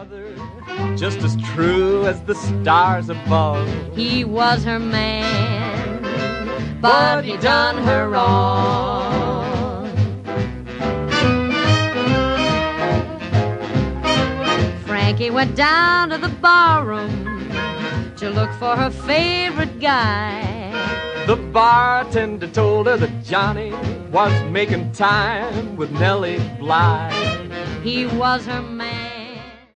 mother, just as true as the stars above. He was her man, but he done her wrong. Frankie went down to the barroom to look for her favorite guy. The bartender told her that Johnny was making time with Nellie Bly. He was her man.